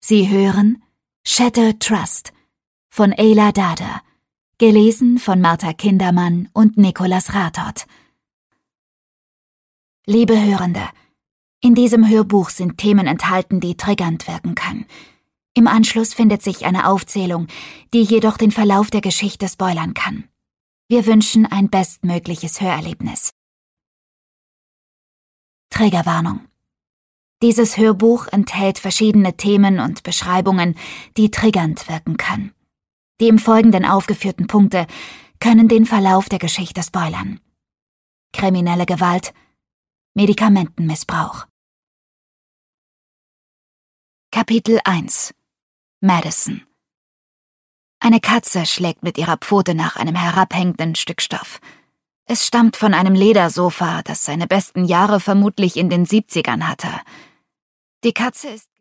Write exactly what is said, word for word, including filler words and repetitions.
Sie hören Shattered Trust von Ayla Dada, gelesen von Martha Kindermann und Nicholas Rathod. Liebe Hörende, in diesem Hörbuch sind Themen enthalten, die triggernd wirken können. Im Anschluss findet sich eine Aufzählung, die jedoch den Verlauf der Geschichte spoilern kann. Wir wünschen ein bestmögliches Hörerlebnis. Triggerwarnung. Dieses Hörbuch enthält verschiedene Themen und Beschreibungen, die triggernd wirken können. Die im Folgenden aufgeführten Punkte können den Verlauf der Geschichte spoilern. Kriminelle Gewalt, Medikamentenmissbrauch. Kapitel eins. Madison. Eine Katze schlägt mit ihrer Pfote nach einem herabhängenden Stück Stoff. Es stammt von einem Ledersofa, das seine besten Jahre vermutlich in den siebzigern hatte. Die Katze ist